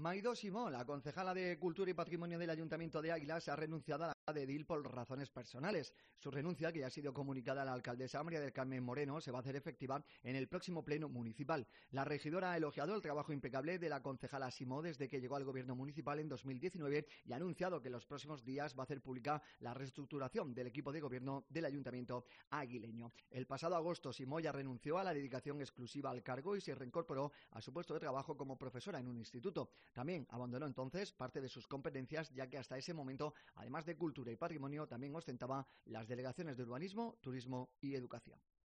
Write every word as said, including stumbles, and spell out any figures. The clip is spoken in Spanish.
Maidó Simó, la concejala de Cultura y Patrimonio del Ayuntamiento de Águilas, ha renunciado a la de edil por razones personales. Su renuncia, que ya ha sido comunicada a la alcaldesa María del Carmen Moreno, se va a hacer efectiva en el próximo pleno municipal. La regidora ha elogiado el trabajo impecable de la concejala Simó desde que llegó al gobierno municipal en dos mil diecinueve y ha anunciado que en los próximos días va a hacer pública la reestructuración del equipo de gobierno del Ayuntamiento aguileño. El pasado agosto, Simó ya renunció a la dedicación exclusiva al cargo y se reincorporó a su puesto de trabajo como profesora en un instituto. También abandonó entonces parte de sus competencias, ya que hasta ese momento, además de cultura y patrimonio, también ostentaba las delegaciones de urbanismo, turismo y educación.